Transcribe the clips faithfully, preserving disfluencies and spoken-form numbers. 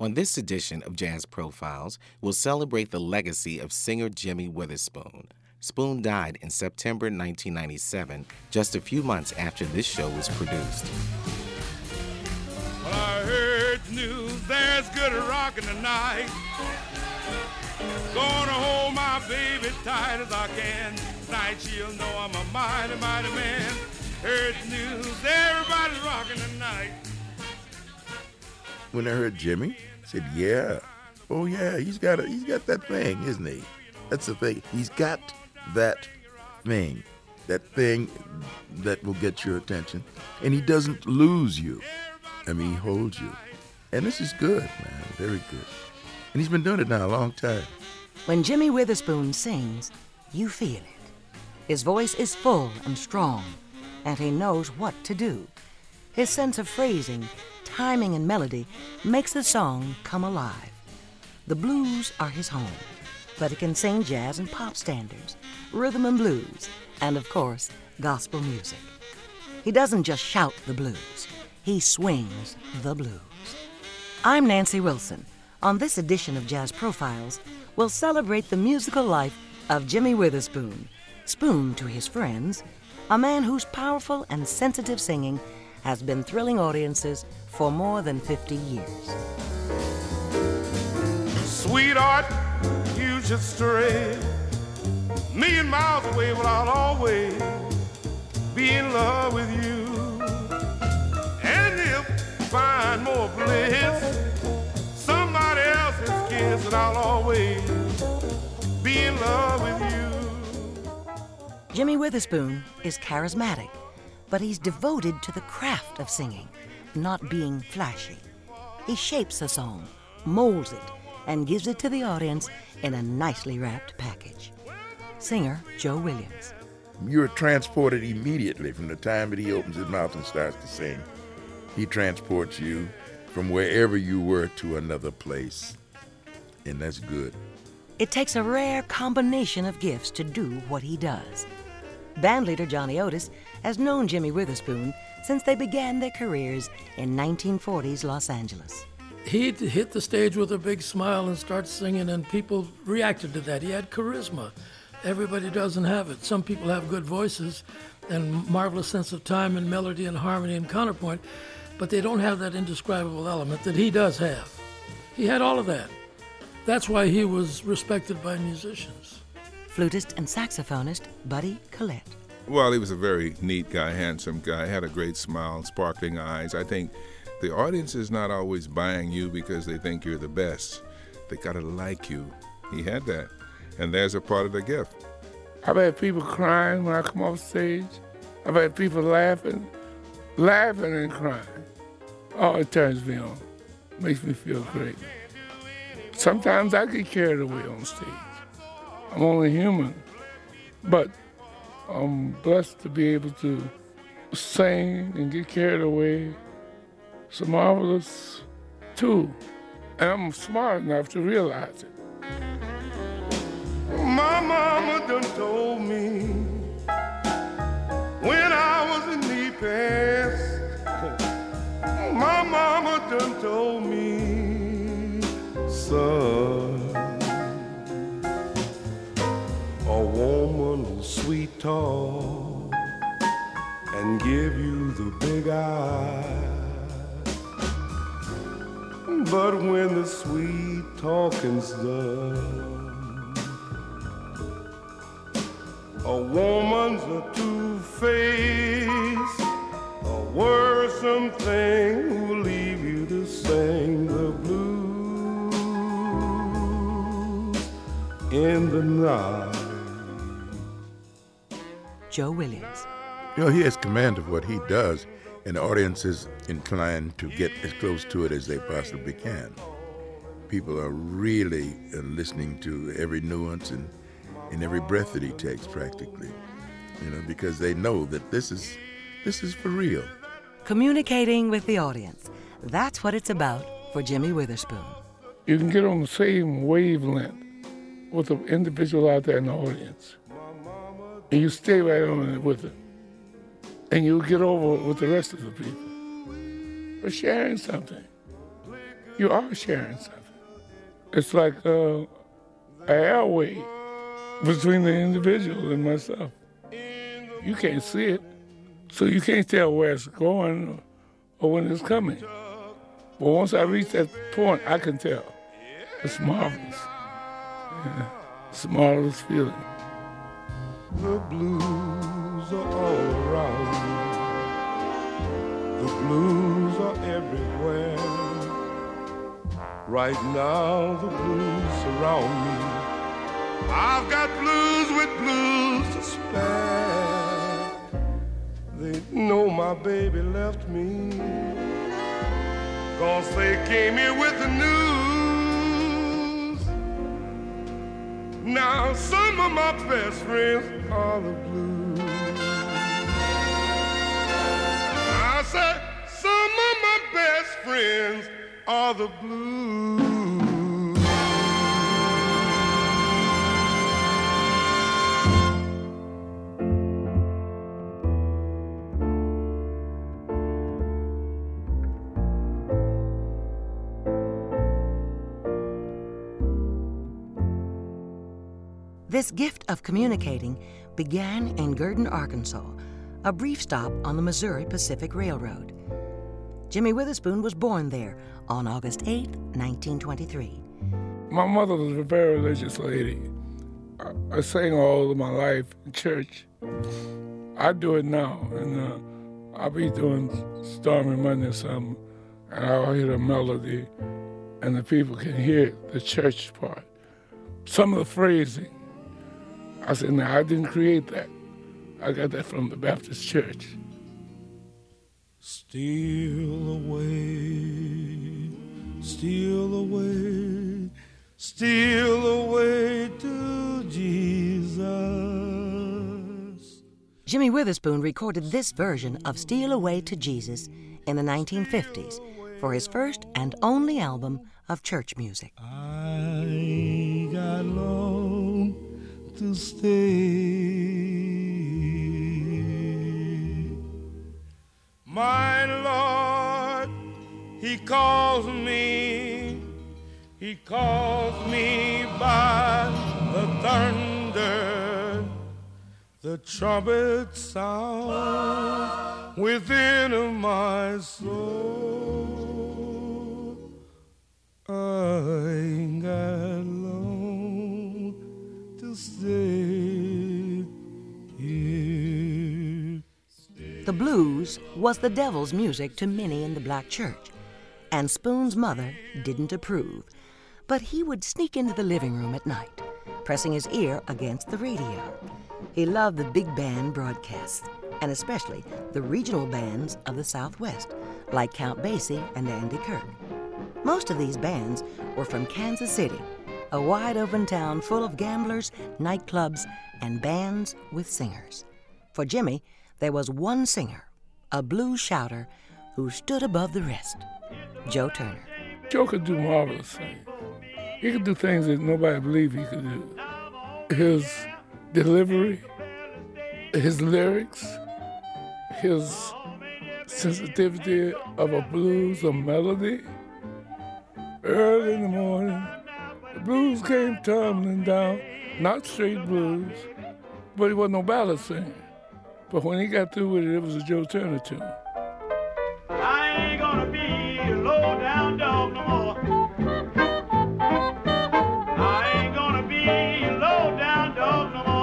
On this edition of Jazz Profiles, we'll celebrate the legacy of singer Jimmy Witherspoon. Spoon died in September nineteen ninety-seven, just a few months after this show was produced. Well, I heard the news, there's good rockin' tonight. Gonna hold my baby tight as I can. Tonight she'll know I'm a mighty, mighty man. Heard the news, everybody's rockin' tonight. When I heard Jimmy, I said, yeah. Oh, yeah, he's got a, he's got that thing, isn't he? That's the thing. He's got that thing, that thing that will get your attention. And he doesn't lose you. I mean, he holds you. And this is good, man, very good. And he's been doing it now a long time. When Jimmy Witherspoon sings, you feel it. His voice is full and strong, and he knows what to do. His sense of phrasing, timing, and melody makes the song come alive. The blues are his home, but he can sing jazz and pop standards, rhythm and blues, and of course, gospel music. He doesn't just shout the blues, he swings the blues. I'm Nancy Wilson. On this edition of Jazz Profiles, we'll celebrate the musical life of Jimmy Witherspoon, Spoon to his friends, a man whose powerful and sensitive singing has been thrilling audiences for more than fifty years. Sweetheart, you should stray a million miles away, but I'll always be in love with you. And if you find more bliss, somebody else's kiss, and I'll always be in love with you. Jimmy Witherspoon is charismatic, but he's devoted to the craft of singing, not being flashy. He shapes a song, molds it, and gives it to the audience in a nicely wrapped package. Singer Joe Williams. You're transported immediately from the time that he opens his mouth and starts to sing. He transports you from wherever you were to another place, and that's good. It takes a rare combination of gifts to do what he does. Bandleader Johnny Otis has known Jimmy Witherspoon since they began their careers in nineteen forties Los Angeles. He'd hit the stage with a big smile and start singing, and people reacted to that. He had charisma. Everybody doesn't have it. Some people have good voices and marvelous sense of time and melody and harmony and counterpoint, but they don't have that indescribable element that he does have. He had all of that. That's why he was respected by musicians. Flutist and saxophonist Buddy Collette. Well, he was a very neat guy, handsome guy, had a great smile, sparkling eyes. I think the audience is not always buying you because they think you're the best. They gotta like you. He had that, and there's a part of the gift. I've had people crying when I come off stage. I've had people laughing, laughing and crying. Oh, it turns me on. Makes me feel great. Sometimes I get carried away on stage. I'm only human, but I'm blessed to be able to sing and get carried away. It's a marvelous tool, and I'm smart enough to realize it. My mama done told me when I was in knee pants. My mama done told me, son, a woman will sweet talk and give you the big eye. But when the sweet talking's done, a woman's a two-faced, a worrisome thing who'll leave you to sing the blues in the night. Joe Williams. You know, he has command of what he does, and the audience is inclined to get as close to it as they possibly can. People are really uh, listening to every nuance and, and every breath that he takes, practically, you know, because they know that this is this is for real. Communicating with the audience. That's what it's about for Jimmy Witherspoon. You can get on the same wavelength with an individual out there in the audience, and you stay right on it with it. And you'll get over with the rest of the people for sharing something. you are sharing something. It's like uh, an airway between the individual and myself. You can't see it, so you can't tell where it's going or, or when it's coming. But once I reach that point, I can tell. It's marvelous. Yeah. It's a marvelous feeling. The blues are all around me. The blues are everywhere. Right now, the blues surround me. I've got blues with blues to spare. They know my baby left me, 'cause they came here with the news. Now some of my best friends are the blues. I said some of my best friends are the blues. This gift of communicating began in Gurdon, Arkansas, a brief stop on the Missouri Pacific Railroad. Jimmy Witherspoon was born there on August eighth, nineteen twenty-three. My mother was a very religious lady. I, I sang all of my life in church. I do it now, and uh, I'll be doing Stormy Monday or something, and I'll hear the melody, and the people can hear the church part. Some of the phrasing, I said, no, I didn't create that. I got that from the Baptist church. Steal away, steal away, steal away to Jesus. Jimmy Witherspoon recorded this version of Steal Away to Jesus in the nineteen fifties for his first and only album of church music. I ain't got long to stay. My Lord, He calls me, He calls me by the thunder, the trumpet sound within my soul. I ain't got long to stay here. The blues was the devil's music to many in the black church, and Spoon's mother didn't approve. But he would sneak into the living room at night, pressing his ear against the radio. He loved the big band broadcasts, and especially the regional bands of the Southwest, like Count Basie and Andy Kirk. Most of these bands were from Kansas City, a wide-open town full of gamblers, nightclubs, and bands with singers. For Jimmy, there was one singer, a blues shouter, who stood above the rest, Joe Turner. Joe could do marvelous things. He could do things that nobody believed he could do. His delivery, his lyrics, his sensitivity of a blues, a melody. Early in the morning, the blues came tumbling down, not straight blues, but he wasn't no ballad singer. But when he got through with it, it was a Joe Turner tune. I ain't gonna be a low-down dog no more. I ain't gonna be a low-down dog no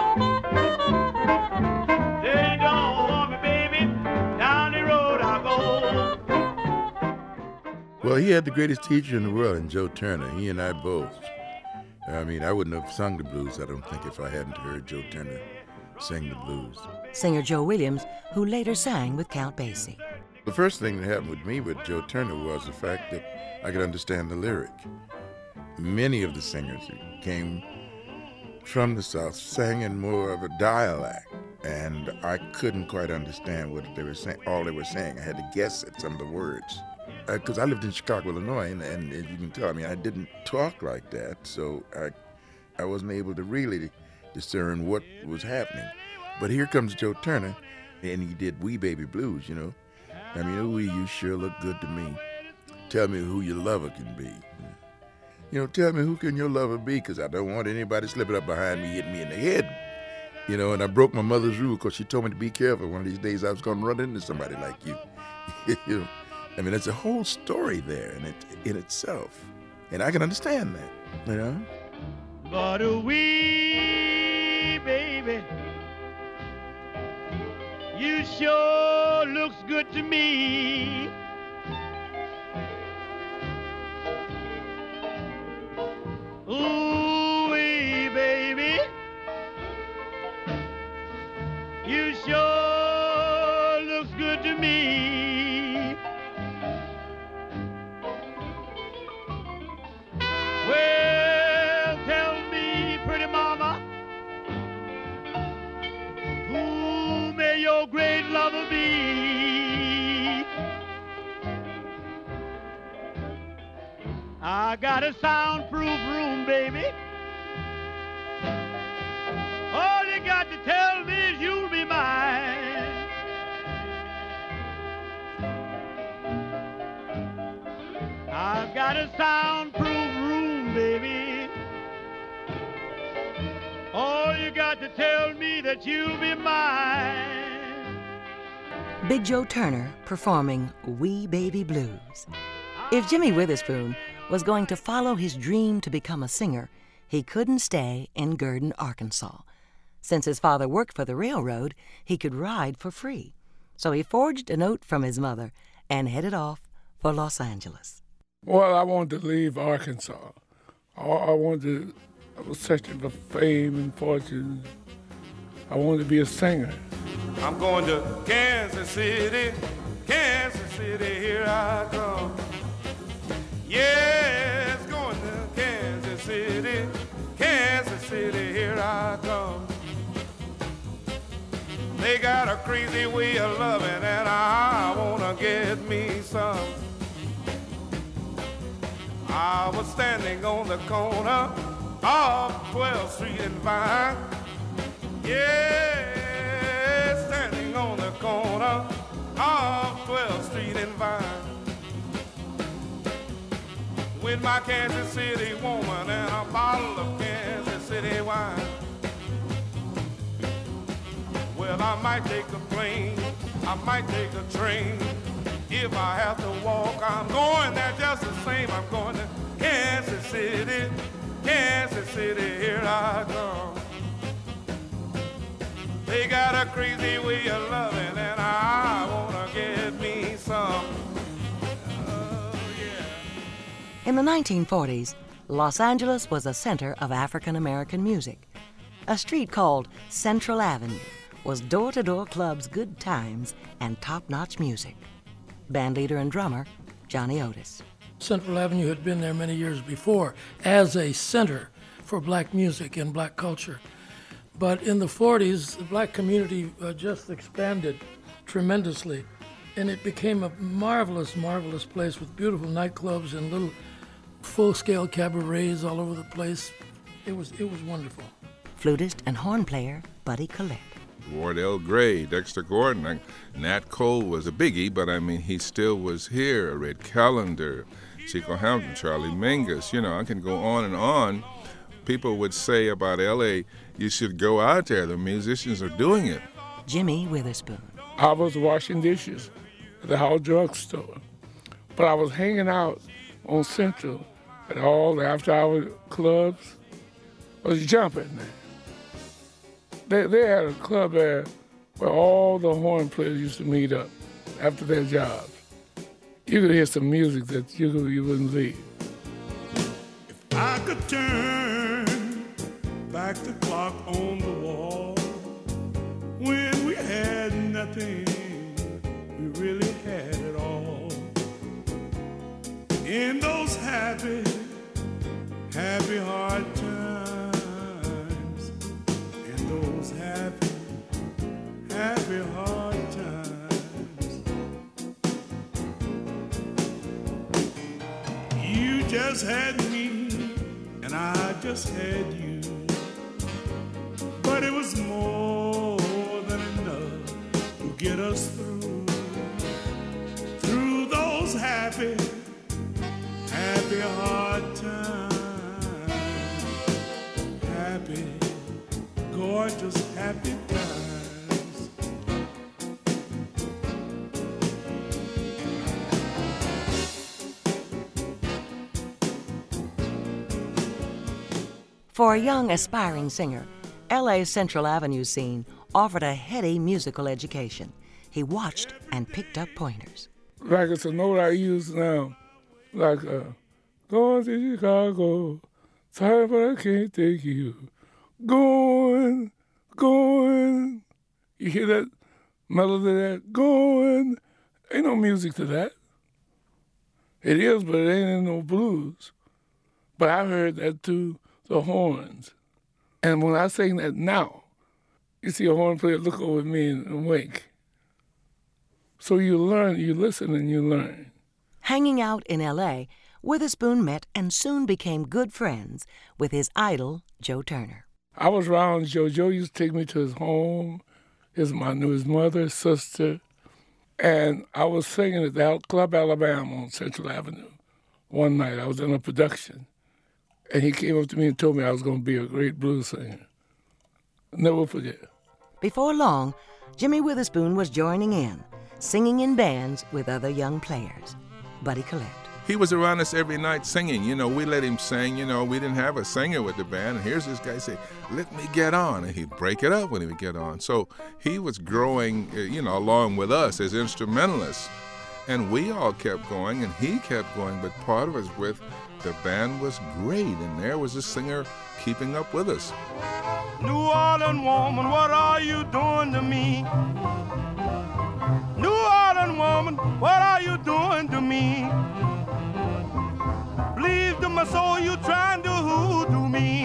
more. They don't want me, baby. Down the road I go. Well, he had the greatest teacher in the world in Joe Turner. He and I both. I mean, I wouldn't have sung the blues, I don't think, if I hadn't heard Joe Turner sing the blues. Singer Joe Williams, who later sang with Count Basie. The first thing that happened with me with Joe Turner was the fact that I could understand the lyric. Many of the singers who came from the South sang in more of a dialect, and I couldn't quite understand what they were saying, all they were saying. I had to guess at some of the words. Because uh, I lived in Chicago, Illinois, and, and as you can tell, I mean, I didn't talk like that, so I, I wasn't able to really discern what was happening. But here comes Joe Turner, and he did Wee Baby Blues, you know. I mean, ooh, you sure look good to me. tell me who your lover can be. You know, tell me who can your lover be, because I don't want anybody slipping up behind me, hitting me in the head. You know, and I broke my mother's rule because she told me to be careful. One of these days I was going to run into somebody like you. You know, I mean, it's a whole story there in, it, in itself. And I can understand that, you know. But a wee baby, you sure looks good to me. Ooh-wee, baby, you sure looks good to me. Well, tell me, pretty mama, who may your great lover be? I got a soundproof room, baby. All you got to tell me is you'll be mine. I've got a soundproof room, baby. All you got to tell me that you'll be mine. Big Joe Turner performing Wee Baby Blues. If Jimmy Witherspoon was going to follow his dream to become a singer, he couldn't stay in Gurdon, Arkansas. Since his father worked for the railroad, he could ride for free. So he forged a note from his mother and headed off for Los Angeles. Well, I wanted to leave Arkansas. I, I wanted to, I was searching for fame and fortune. I wanted to be a singer. I'm going to Kansas City, Kansas City, here I come. Yes, going to Kansas City, Kansas City, here I come. They got a crazy way of loving and I wanna get me some. I was standing on the corner of twelfth Street and Vine. Yeah, standing on the corner of twelfth Street and Vine. With my Kansas City woman and a bottle of Kansas City wine. Well, I might take a plane, I might take a train. If I have to walk, I'm going there just the same. I'm going to Kansas City, Kansas City, here I come. They got a crazy way of loving and I wanna get me some. In the nineteen forties, Los Angeles was a center of African-American music. A street called Central Avenue was door-to-door clubs' good times and top-notch music. Bandleader and drummer, Johnny Otis. Central Avenue had been there many years before as a center for black music and black culture. But in the forties, the black community uh, just expanded tremendously, and it became a marvelous, marvelous place with beautiful nightclubs and little full-scale cabarets all over the place. It was, it was wonderful. Flutist and horn player, Buddy Collette. Wardell Gray, Dexter Gordon, I, Nat Cole was a biggie, but I mean, he still was here. Red Callender, Chico Hamilton, Charlie Mingus, you know, I can go on and on. People would say about L A, you should go out there. The musicians are doing it. Jimmy Witherspoon. I was washing dishes at the Howard Drug Store, but I was hanging out on Central at all the after-hour clubs. I was jumping there. They, they had a club there where all the horn players used to meet up after their jobs. You could hear some music that you, you wouldn't leave. If I could turn back the clock on the wall, when we had nothing, we really had it all. In those happy, happy hard times, in those happy, happy hard times, you just had me and I just had you, but it was more than enough to get us through, through those happy, happy hard time, happy, gorgeous happy times. For a young, aspiring singer, L A's Central Avenue scene offered a heady musical education. He watched and picked up pointers. Like it's a note I use now, like uh, going to Chicago, sorry but I can't take you. Going, going. You hear that melody there? Going. Ain't no music to that. It is, but it ain't in no blues. But I heard that through the horns. And when I sing that now, you see a horn player look over at me and, and wink. So you learn, you listen and you learn. Hanging out in L A, Witherspoon met and soon became good friends with his idol, Joe Turner. I was around Joe. Joe used to take me to his home. His, I knew his mother, his sister. And I was singing at the Club Alabama on Central Avenue. One night I was in a production. And he came up to me and told me I was going to be a great blues singer. Never forget. Before long, Jimmy Witherspoon was joining in, singing in bands with other young players. Buddy Collette. He was around us every night singing. You know, we let him sing. You know, we didn't have a singer with the band. And here's this guy say, let me get on. And he'd break it up when he would get on. So he was growing, you know, along with us as instrumentalists. And we all kept going, and he kept going. But part of us with the band was great. And there was a singer keeping up with us. New Orleans woman, what are you doing to me? New Orleans woman, what are you doing to me? Bleed to my soul, you trying to hoodoo me.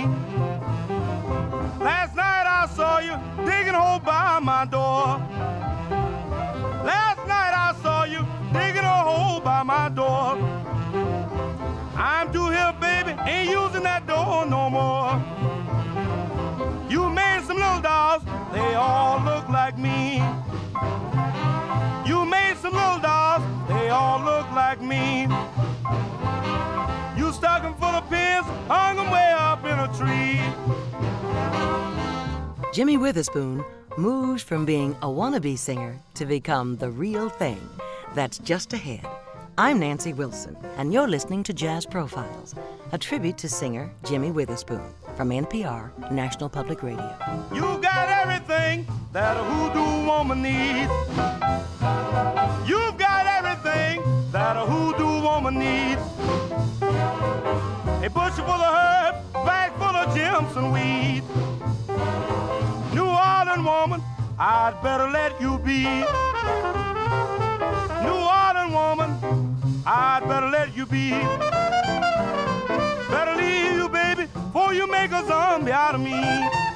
Last night I saw you digging a hole by my door. Last night I saw you digging a hole by my door. I'm through here, baby, ain't using that door no more. You made some little dolls, they all look like me. You made some little dolls, they all look like me. You stuck them full of pins, hung them way up in a tree. Jimmy Witherspoon moves from being a wannabe singer to become the real thing. That's just ahead. I'm Nancy Wilson, and you're listening to Jazz Profiles, a tribute to singer Jimmy Witherspoon from N P R, National Public Radio. You got everything that a hoodoo woman needs. You've got everything that a hoodoo woman needs. A bushel full of herbs, bag full of gems and weeds. New Orleans woman, I'd better let you be. New Orleans woman, I'd better let you be. Better leave you, baby, before you make a zombie out of me.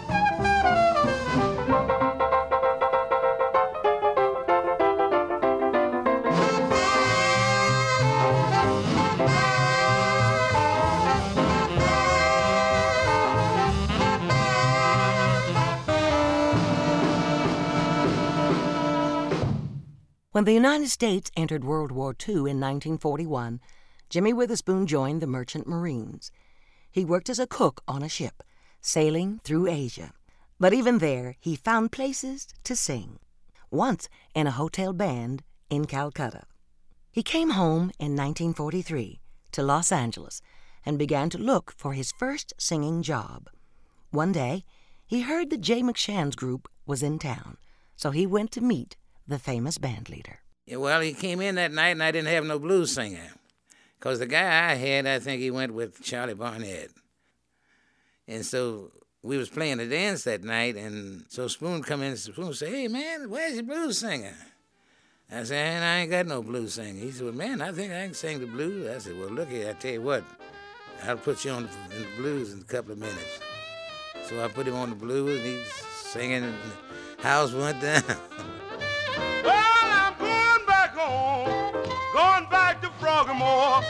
When the United States entered World War Two in nineteen forty-one, Jimmy Witherspoon joined the Merchant Marines. He worked as a cook on a ship, sailing through Asia. But even there, he found places to sing, once in a hotel band in Calcutta. He came home in nineteen forty-three to Los Angeles and began to look for his first singing job. One day, he heard that Jay McShann's group was in town, so he went to meet the famous band leader. Yeah, well, he came in that night and I didn't have no blues singer. Because the guy I had, I think he went with Charlie Barnett. And so we was playing a dance that night, and so Spoon come in and Spoon say, hey, man, where's your blues singer? I said, I ain't got no blues singer. He said, well, man, I think I can sing the blues. I said, well, look here, I tell you what, I'll put you on the, in the blues in a couple of minutes. So I put him on the blues, and he's singing, and the house went down. Well, I'm going back home, going back to Frogmore.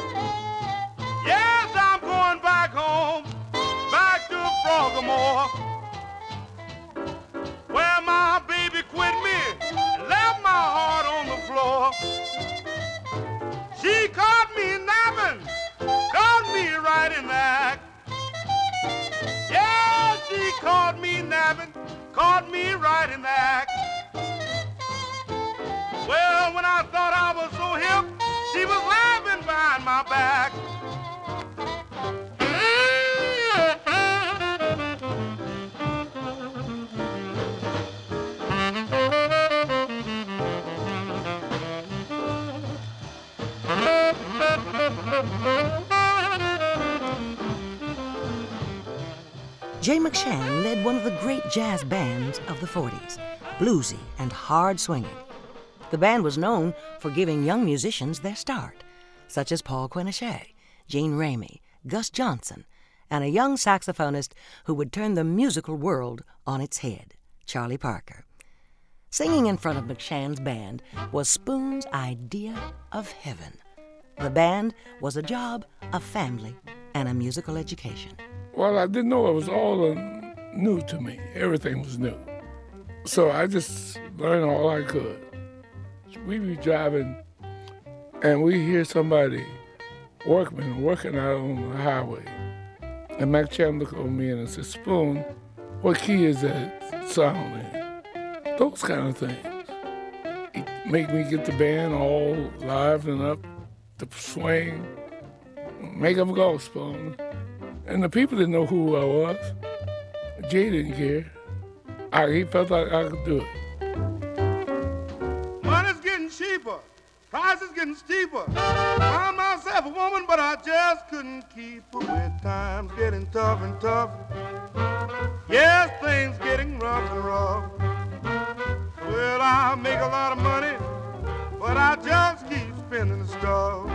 Yes, I'm going back home, back to Frogmore, where my baby quit me and left my heart on the floor. She caught me napping caught me right in the act. Well, when I thought I was so hip, she was laughing behind my back. Jay McShann led one of the great jazz bands of the forties, bluesy and hard swinging. The band was known for giving young musicians their start, such as Paul Quinichette, Gene Ramey, Gus Johnson, and a young saxophonist who would turn the musical world on its head, Charlie Parker. Singing in front of McShann's band was Spoon's idea of heaven. The band was a job, a family, and a musical education. Well, I didn't know it was all uh, new to me. Everything was new. So I just learned all I could. We'd be driving, and we hear somebody, workman, working out on the highway. And Mac Cham looked over me and said, Spoon, what key is that sound in? Those kind of things. It make me get the band all live and up, to swing, make them go, Spoon. And the people didn't know who I was. Jay didn't care. I, he felt like I could do it. Money's getting cheaper, prices getting steeper. Found myself a woman, but I just couldn't keep her with times getting tough and tough. Yes, things getting rough and rough. Well, I make a lot of money, but I just keep spending the stuff.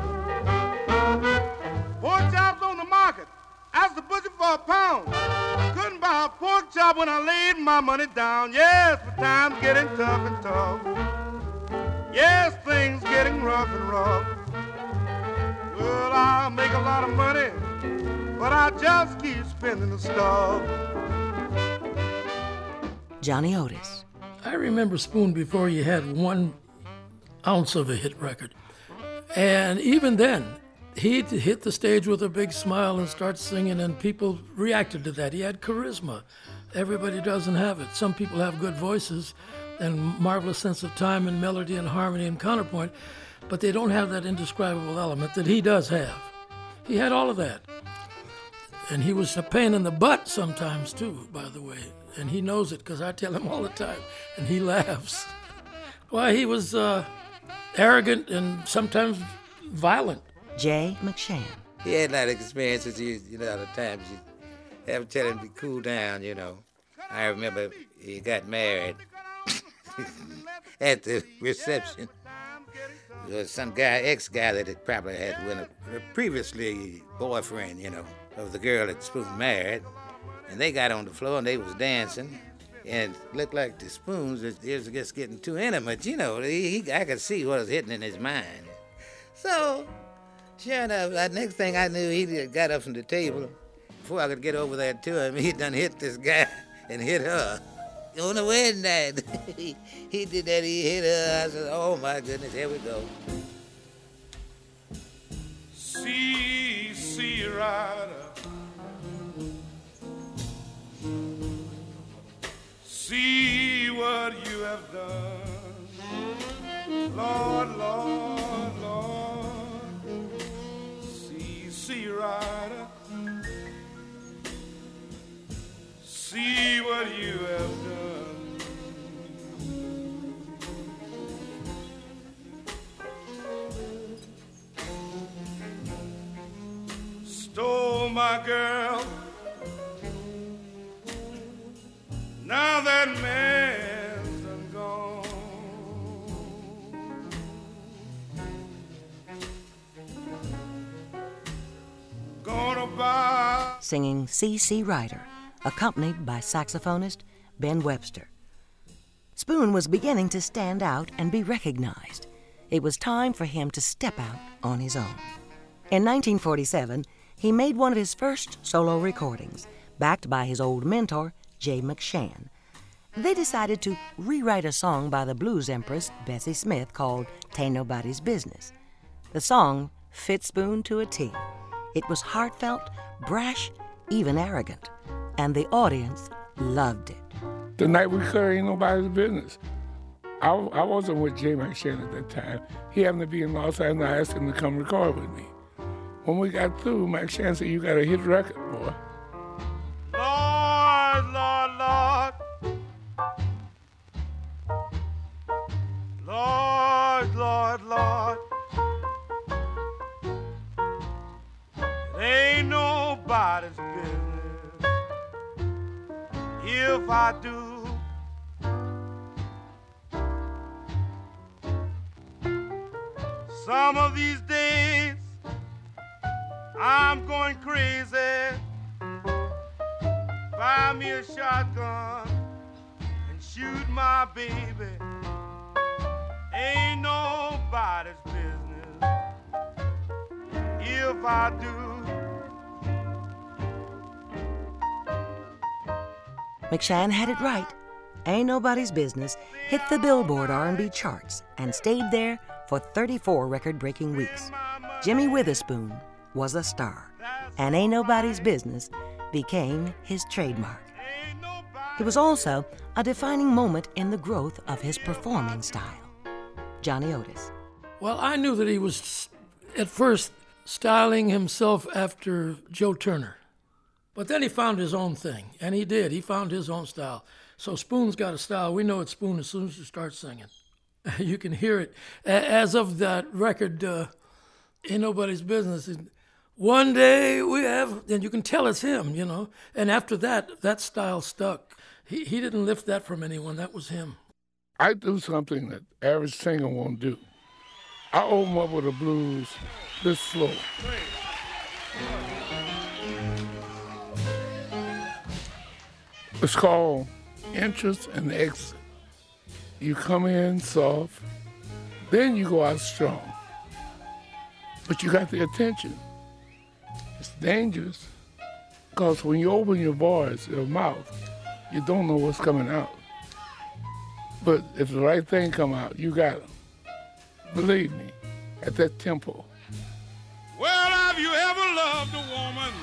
Pork chops on the market, asked the butcher for a pound. Couldn't buy a pork chop when I laid my money down. Yes, but times getting tough and tough. Yes, things getting rough and rough. Well, I make a lot of money, but I just keep spending the stuff. Johnny Otis. I remember Spoon before you had one ounce of a hit record. And even then, he'd hit the stage with a big smile and start singing, and people reacted to that. He had charisma. Everybody doesn't have it. Some people have good voices and marvelous sense of time and melody and harmony and counterpoint, but they don't have that indescribable element that he does have. He had all of that. And he was a pain in the butt sometimes, too, by the way. And he knows it, because I tell him all the time, and he laughs. Why, he was uh, arrogant and sometimes violent. Jay McShann. He had a lot of experiences. You, you know, a lot of times you have to tell him to cool down, you know. I remember he got married at the reception. There was some guy, ex-guy that had probably had been a, a previously boyfriend, you know, of the girl that Spoon married. And they got on the floor and they was dancing. And it looked like the Spoons, it was just getting too intimate, you know. He, he, I could see what was hitting in his mind. So, sure enough, the next thing I knew, he got up from the table. Before I could get over there to him, he done hit this guy and hit her. On the wedding night, he, he did that, he hit her. I said, oh my goodness, here we go. See, see, rider. See what you have done. Lord, Lord, Lord. See, see, rider. See what you have done. Stole my girl. Now that man's done gone. Gonna buy. Singing C C Rider, accompanied by saxophonist Ben Webster. Spoon was beginning to stand out and be recognized. It was time for him to step out on his own. In nineteen forty-seven, he made one of his first solo recordings, backed by his old mentor, Jay McShann. They decided to rewrite a song by the blues empress Bessie Smith called "Tain't Nobody's Business." The song fit Spoon to a T. It was heartfelt, brash, even arrogant, and the audience loved it. The night we cut Ain't Nobody's Business. I, I wasn't with Jay McShann at that time. He happened to be in Los Angeles, and I asked him to come record with me. When we got through, McShann said, you got a hit record, boy. Lord, Lord, Lord. Lord, Lord, Lord. It ain't nobody's business if I do. Some of these days I'm going crazy. Buy me a shotgun and shoot my baby. Ain't nobody's business if I do. McShann had it right. Ain't Nobody's Business hit the Billboard R and B charts and stayed there for thirty-four record-breaking weeks. Jimmy Witherspoon was a star, and Ain't Nobody's Business became his trademark. It was also a defining moment in the growth of his performing style. Johnny Otis. Well, I knew that he was at first styling himself after Joe Turner. But then he found his own thing, and he did. He found his own style. So Spoon's got a style. We know it's Spoon as soon as you start singing. You can hear it. As of that record, uh, Ain't Nobody's Business, one day we have, and you can tell it's him, you know. And after that, that style stuck. He, he didn't lift that from anyone. That was him. I do something that average singer won't do. I open up with a blues this slow. It's called Entrance and Exit. You come in soft, then you go out strong. But you got the attention. It's dangerous, because when you open your voice, your mouth, you don't know what's coming out. But if the right thing come out, you got it. Believe me, at that tempo. Well, have you ever loved a woman?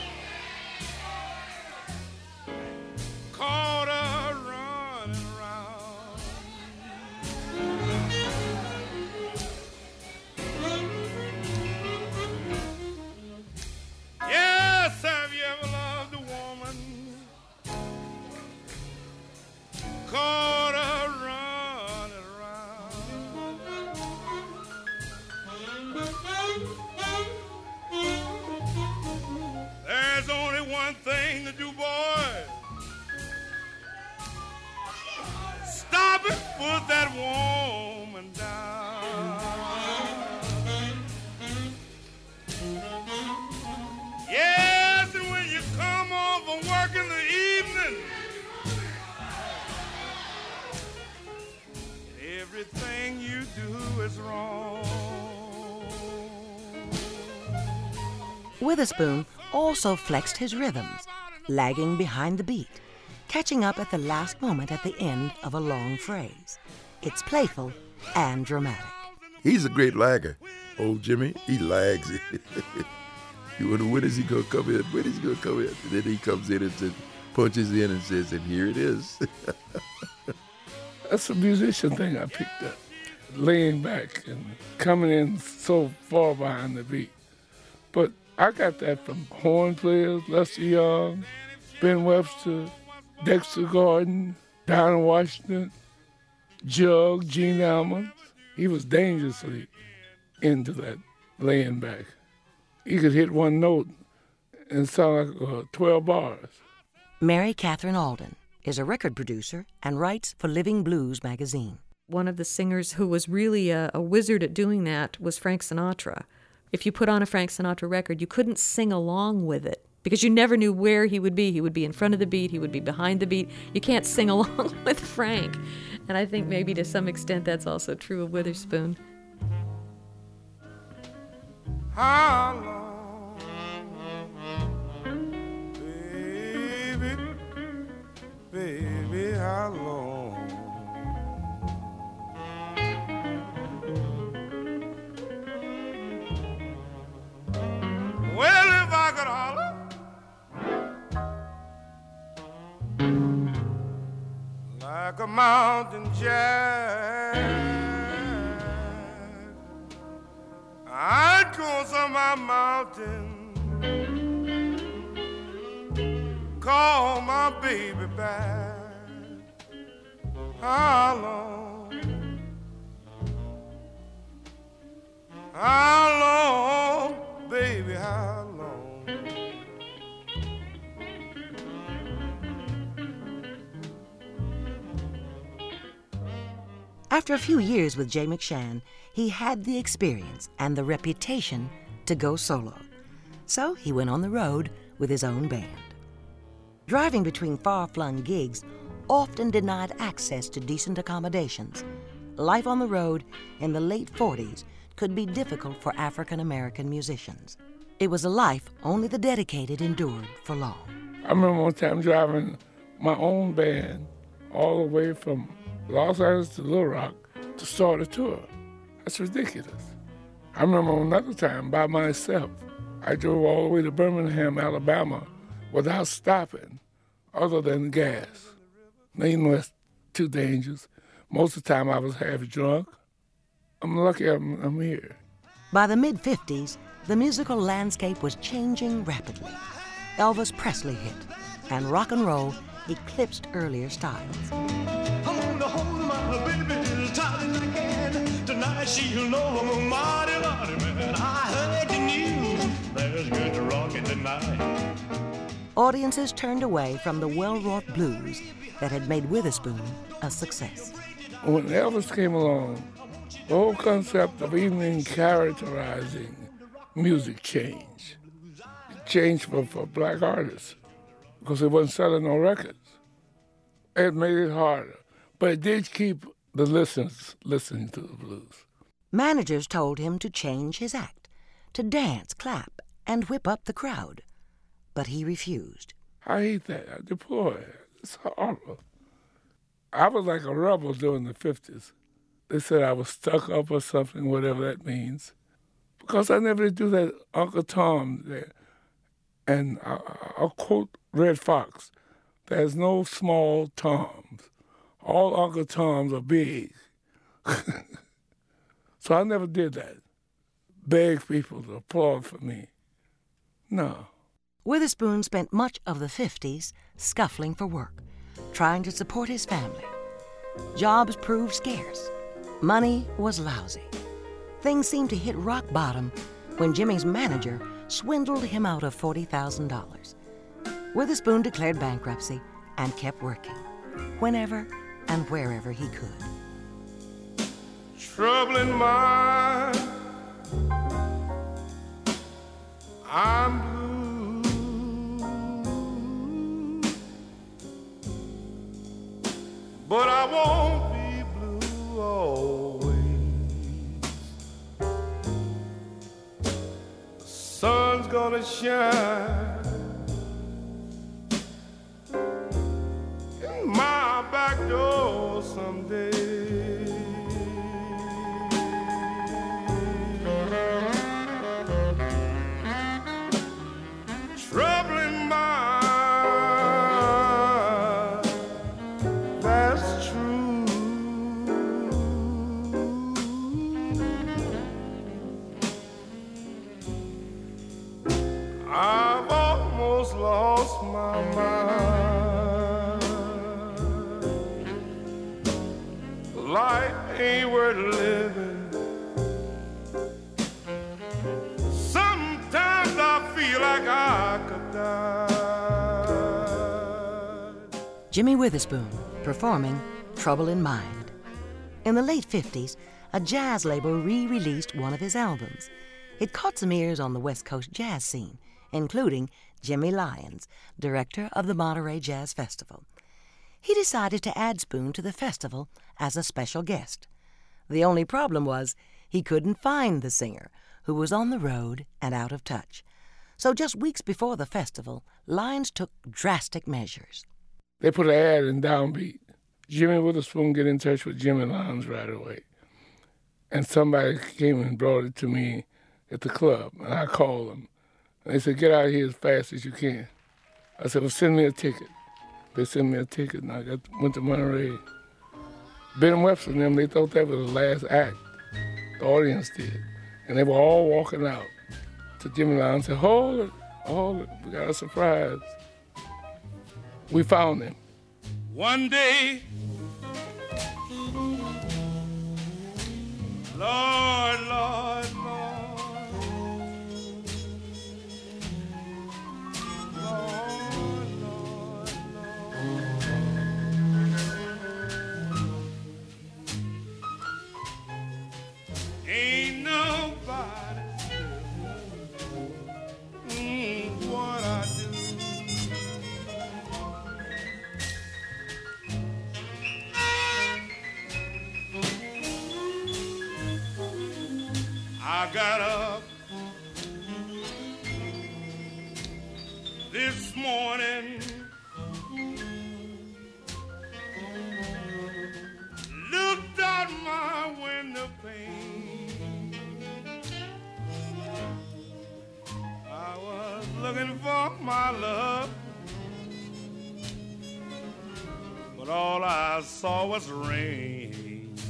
Caught her running around. Yes, have you ever loved a woman? Caught her running around. There's only one thing to do, boy. Stop it, put that woman down. Yes, and when you come home from work in the evening, everything you do is wrong. Witherspoon also flexed his rhythms, lagging behind the beat, catching up at the last moment at the end of a long phrase. It's playful and dramatic. He's a great lagger. Old Jimmy, he lags. You wonder when is he gonna come in? When is he gonna come in? And then he comes in and says, punches in and says, and here it is. That's a musician thing I picked up. Laying back and coming in so far behind the beat. But I got that from horn players, Lester Young, Ben Webster, Dexter Gordon, Donald Washington, Jug, Gene Ammons. He was dangerously into that laying back. He could hit one note and sound like uh, twelve bars. Mary Catherine Alden is a record producer and writes for Living Blues magazine. One of the singers who was really a, a wizard at doing that was Frank Sinatra. If you put on a Frank Sinatra record, you couldn't sing along with it because you never knew where he would be. He would be in front of the beat, he would be behind the beat. You can't sing along with Frank. And I think maybe to some extent that's also true of Witherspoon. How long, baby, baby, how long? Well, if I could holler, a mountain jack. I'd go on my mountain, call my baby back. How long, how long, baby, how long? After a few years with Jay McShann, he had the experience and the reputation to go solo. So he went on the road with his own band. Driving between far-flung gigs often denied access to decent accommodations. Life on the road in the late forties could be difficult for African-American musicians. It was a life only the dedicated endured for long. I remember one time driving my own band all the way from Los Angeles to Little Rock to start a tour. That's ridiculous. I remember another time by myself. I drove all the way to Birmingham, Alabama without stopping other than gas. Now, you know, that's too dangerous. Most of the time I was half drunk. I'm lucky I'm, I'm here. By the mid-fifties, the musical landscape was changing rapidly. Elvis Presley hit, and rock and roll eclipsed earlier styles. I'm gonna hold my baby as tight as I can. Tonight she'll know I'm a mighty, mighty man. I heard the news, there's good rockin' tonight. Audiences turned away from the well-wrought blues that had made Witherspoon a success. When Elvis came along, the whole concept of even characterizing music changed. It changed for, for black artists because they wasn't selling no records. It made it harder, but it did keep the listeners listening to the blues. Managers told him to change his act, to dance, clap, and whip up the crowd. But he refused. I hate that. I deplore it. It's horrible. I was like a rebel during the fifties. They said I was stuck up or something, whatever that means. Because I never did do that Uncle Tom there. And I, I'll quote Red Fox. There's no small Toms. All Uncle Toms are big. So I never did that. Beg people to applaud for me. No. Witherspoon spent much of the fifties scuffling for work, trying to support his family. Jobs proved scarce. Money was lousy. Things seemed to hit rock bottom when Jimmy's manager swindled him out of forty thousand dollars. Witherspoon declared bankruptcy and kept working, whenever and wherever he could. Trouble in mind, I'm blue, but I won't be blue always. The sun's gonna shine in my back door someday. Trouble in mind, that's true. I've almost lost my mind. Life ain't worth living. Sometimes I feel like I could die. Jimmy Witherspoon performing Trouble in Mind. In the late fifties, a jazz label re-released one of his albums. It caught some ears on the West Coast jazz scene, including Jimmy Lyons, director of the Monterey Jazz Festival. He decided to add Spoon to the festival as a special guest. The only problem was he couldn't find the singer, who was on the road and out of touch. So just weeks before the festival, Lyons took drastic measures. They put an ad in Downbeat. Jimmy Witherspoon get in touch with Jimmy Lyons right away. And somebody came and brought it to me at the club, and I called them. And they said, get out of here as fast as you can. I said, well, send me a ticket. They sent me a ticket, and I got went to Monterey Ben Webster and them, they thought that was the last act. The audience did. And they were all walking out to Jimmy Lyle and said, hold it, hold it, we got a surprise. We found him. One day, Lord, Lord, Lord, Lord, Lord, Lord. Ain't nobody mm, what I do. I got up this morning, looked out my window pane. I was looking for my love, but all I saw was rain.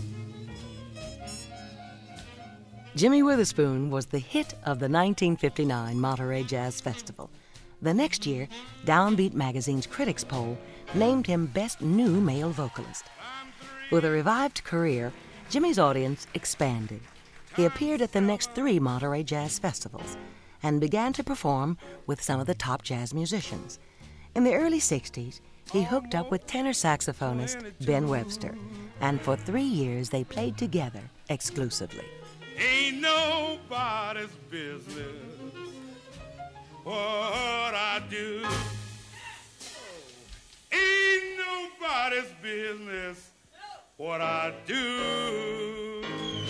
Jimmy Witherspoon was the hit of the nineteen fifty-nine Monterey Jazz Festival. The next year, Downbeat magazine's critics poll named him Best New Male Vocalist. With a revived career, Jimmy's audience expanded. He appeared at the next three Monterey Jazz Festivals and began to perform with some of the top jazz musicians. In the early sixties, he hooked up with tenor saxophonist Ben Webster, and for three years they played together exclusively. Ain't nobody's business what I do. Ain't nobody's business what I do.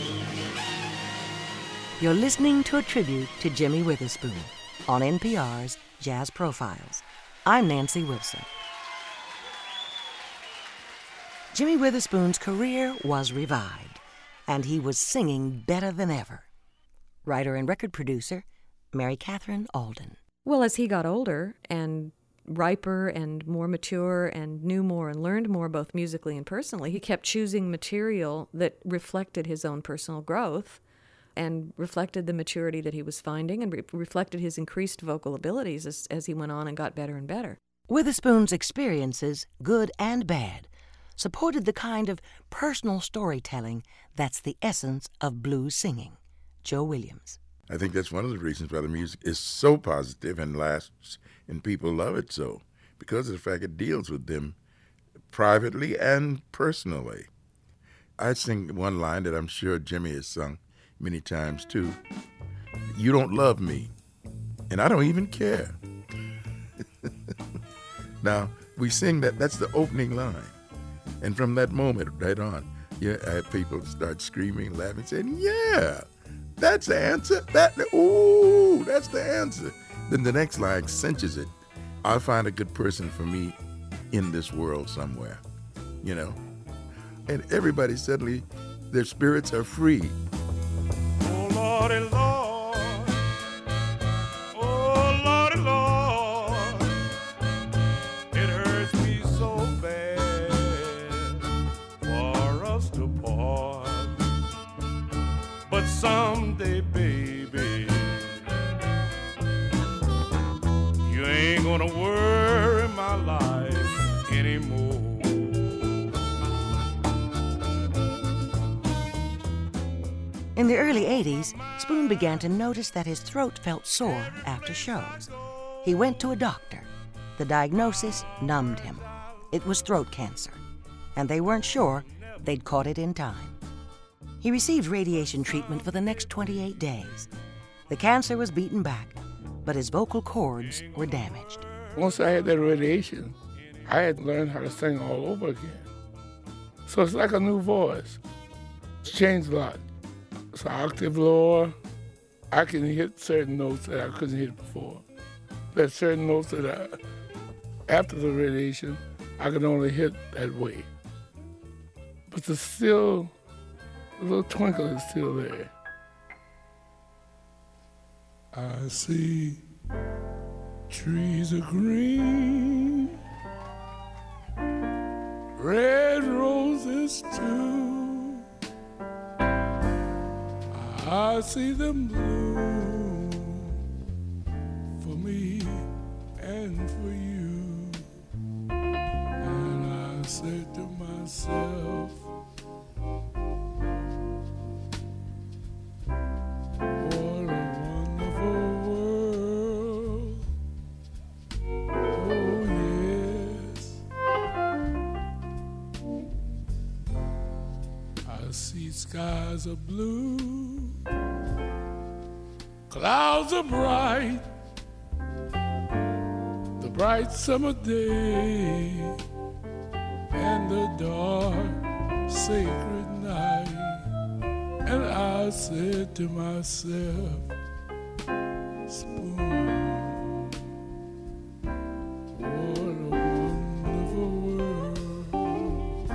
You're listening to a tribute to Jimmy Witherspoon on N P R's Jazz Profiles. I'm Nancy Wilson. Jimmy Witherspoon's career was revived, and he was singing better than ever. Writer and record producer, Mary Catherine Alden. Well, as he got older and riper and more mature and knew more and learned more both musically and personally, he kept choosing material that reflected his own personal growth and reflected the maturity that he was finding and re- reflected his increased vocal abilities as, as he went on and got better and better. Witherspoon's experiences, good and bad, supported the kind of personal storytelling that's the essence of blues singing. Joe Williams. I think that's one of the reasons why the music is so positive and lasts, and people love it so, because of the fact it deals with them privately and personally. I sing one line that I'm sure Jimmy has sung many times too. You don't love me, and I don't even care. Now, we sing that, that's the opening line. And from that moment right on, yeah, I had people start screaming, laughing, saying, yeah, that's the answer. That, ooh, that's the answer. Then the next line cinches it. I'll find a good person for me in this world somewhere, you know. And everybody suddenly, their spirits are free. Oh, Lordy, Lord. Oh, Lordy, Lord. It hurts me so bad for us to part. But someday, baby, you ain't gonna worry my life anymore. In the early eighties, Spoon began to notice that his throat felt sore after shows. He went to a doctor. The diagnosis numbed him. It was throat cancer, and they weren't sure they'd caught it in time. He received radiation treatment for the next twenty-eight days. The cancer was beaten back, but his vocal cords were damaged. Once I had that radiation, I had to learn how to sing all over again. So it's like a new voice. It's changed a lot. It's an octave lower. I can hit certain notes that I couldn't hit before. There's certain notes that I, after the radiation, I could only hit that way. But there's still, a little twinkle is still there. I see trees are green, red roses roses too. I see them bloom for me and for you. And I said to myself, what a wonderful world. Oh yes, I see skies of blue, clouds are bright, the bright summer day, and the dark sacred night. And I said to myself, Spoon, what a wonderful world.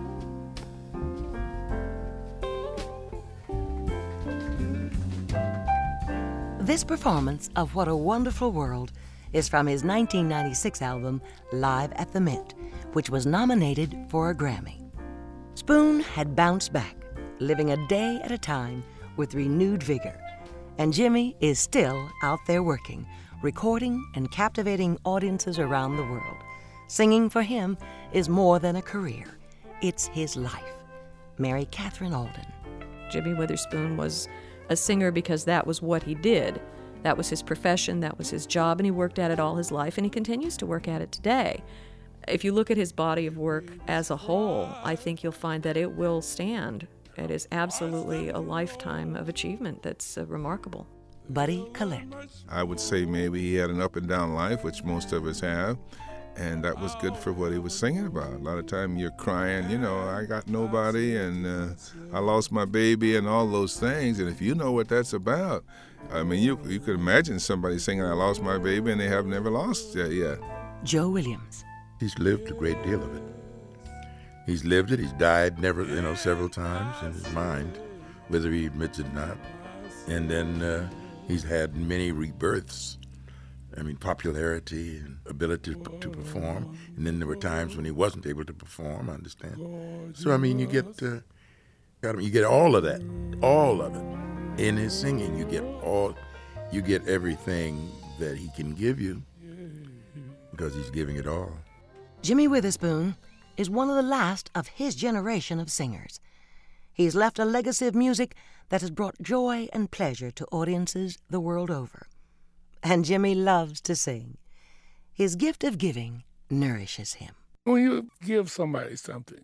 This performance of What a Wonderful World is from his nineteen ninety-six album, Live at the Mint, which was nominated for a Grammy. Spoon had bounced back, living a day at a time with renewed vigor. And Jimmy is still out there working, recording and captivating audiences around the world. Singing for him is more than a career. It's his life. Mary Catherine Alden. Jimmy Witherspoon was a singer because that was what he did. That was his profession, that was his job, and he worked at it all his life, and he continues to work at it today. If you look at his body of work as a whole, I think you'll find that it will stand. It is absolutely a lifetime of achievement that's uh, remarkable. Buddy Collette. I would say maybe he had an up and down life, which most of us have, and that was good for what he was singing about. A lot of time you're crying, you know, I got nobody, and uh, I lost my baby, and all those things. And if you know what that's about, I mean, you you could imagine somebody singing, I lost my baby, and they have never lost it yet. Joe Williams. He's lived a great deal of it. He's lived it. He's died never, you know, several times in his mind, whether he admits it or not. And then uh, he's had many rebirths. I mean, popularity and ability to, to perform. And then there were times when he wasn't able to perform, I understand. So, I mean, you get, uh, you get all of that, all of it. In his singing, you get all, you get everything that he can give you because he's giving it all. Jimmy Witherspoon is one of the last of his generation of singers. He's left a legacy of music that has brought joy and pleasure to audiences the world over. And Jimmy loves to sing. His gift of giving nourishes him. When you give somebody something,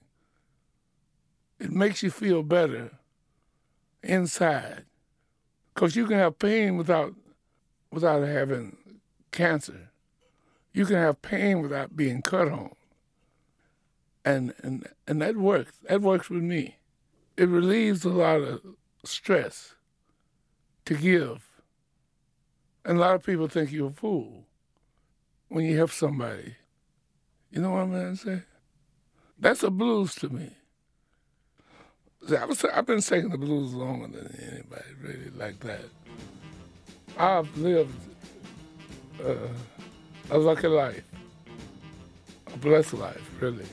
it makes you feel better inside. Because you can have pain without, without having cancer. You can have pain without being cut on. And, and, and that works. That works with me. It relieves a lot of stress to give. And a lot of people think you're a fool when you help somebody. You know what I'm going to say? That's a blues to me. See, I was, I've been singing the blues longer than anybody really like that. I've lived uh, a lucky life, a blessed life, really.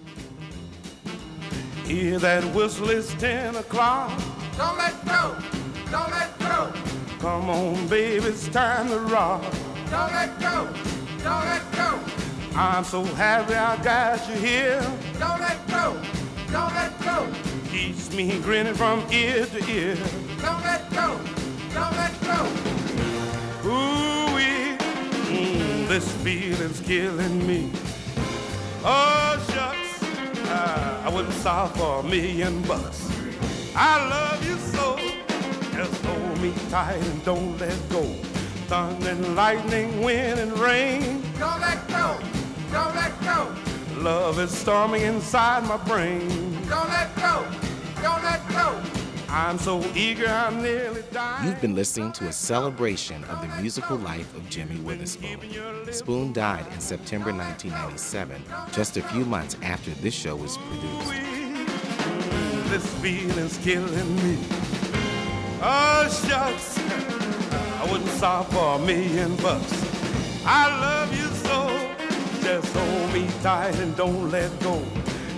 Hear that whistle, it's ten o'clock. Don't let go, don't let go, Come on, baby, it's time to rock. don't let go, don't let go, I'm so happy I got you here. don't let go, don't let go, Keeps me grinning from ear to ear. don't let go, don't let go. Ooh-wee, mm, this feeling's killing me. Oh, shucks, ah, I wouldn't stop for a million bucks. I love you so, just hold me tight and don't let go. Thunder and lightning, wind and rain. Don't let go, don't let go, Love is storming inside my brain. don't let go, don't let go. I'm so eager, I'm nearly dying. You've been listening to a celebration of the musical life of Jimmy Witherspoon. Spoon died in September nineteen ninety-seven, just a few months after this show was produced. This feeling's killing me. Oh, shucks, I wouldn't stop for a million bucks. I love you so, just hold me tight and don't let go.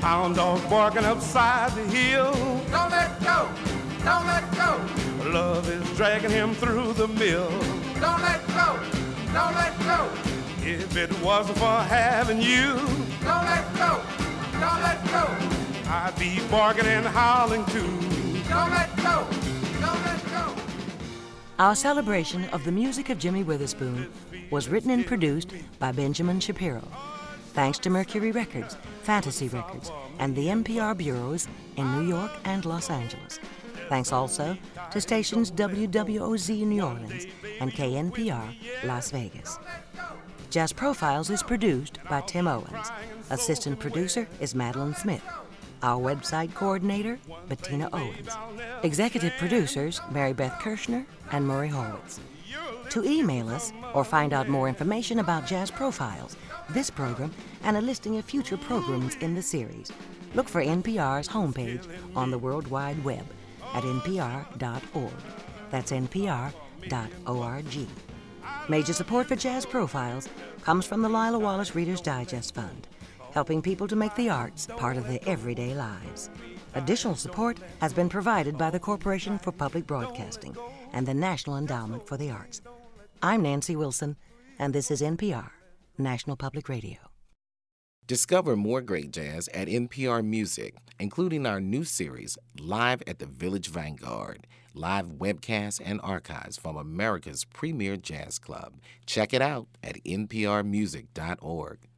Hound dog barking upside the hill. Don't let go, don't let go. Love is dragging him through the mill. Don't let go, don't let go. If it wasn't for having you, don't let go, don't let go. I'd be barking and howling too. Don't let go, don't let go. Our celebration of the music of Jimmy Witherspoon was written and produced by Benjamin Shapiro. Thanks to Mercury Records, Fantasy Records, and the N P R bureaus in New York and Los Angeles. Thanks also to stations W W O Z New Orleans and K N P R Las Vegas. Jazz Profiles is produced by Tim Owens. Assistant producer is Madeline Smith. Our website coordinator, Bettina Owens. Executive producers, Mary Beth Kirshner and Murray Horwitz. To email us or find out more information about Jazz Profiles, this program, and a listing of future programs in the series, look for N P R's homepage on the World Wide Web at N P R dot org. That's N P R dot org. Major support for Jazz Profiles comes from the Lila Wallace Reader's Digest Fund, helping people to make the arts part of their everyday lives. Additional support has been provided by the Corporation for Public Broadcasting and the National Endowment for the Arts. I'm Nancy Wilson, and this is N P R, National Public Radio. Discover more great jazz at N P R Music, including our new series, Live at the Village Vanguard, live webcasts and archives from America's premier jazz club. Check it out at N P R music dot org.